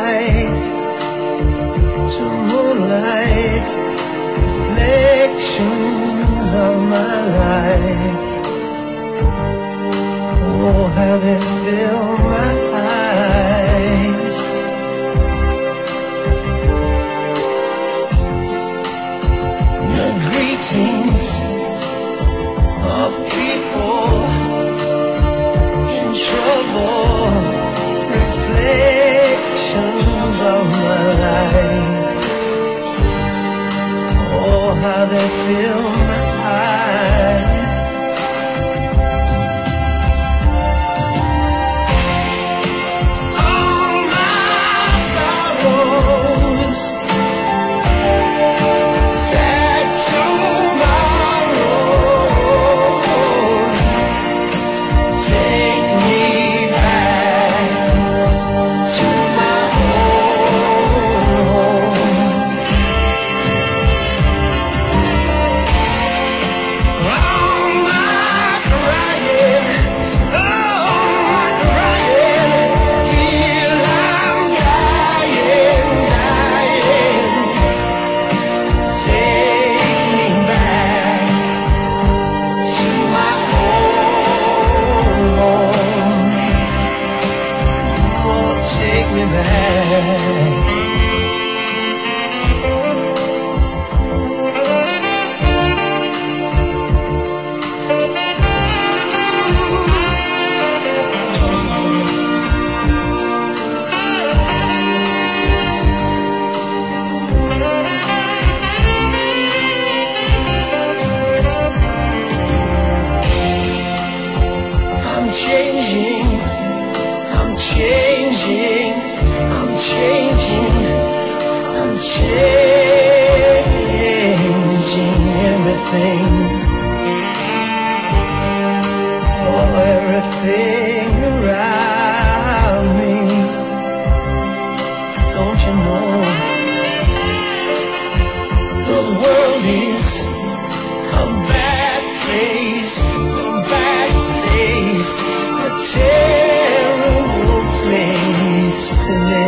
light to moonlight, reflections of my life. Oh, how they fill my eyes. The greetings of people in trouble, reflections of my life. Oh, how they fill my eyes. All my sorrows, sad tomorrows, take me back to my home. All my crying, feel I'm dying. Take me back to my home. Oh, take me back. I'm changing, I'm changing, I'm changing, I'm changing everything. Oh, everything around me. Don't you know the world is a bad place, a terrible place to live.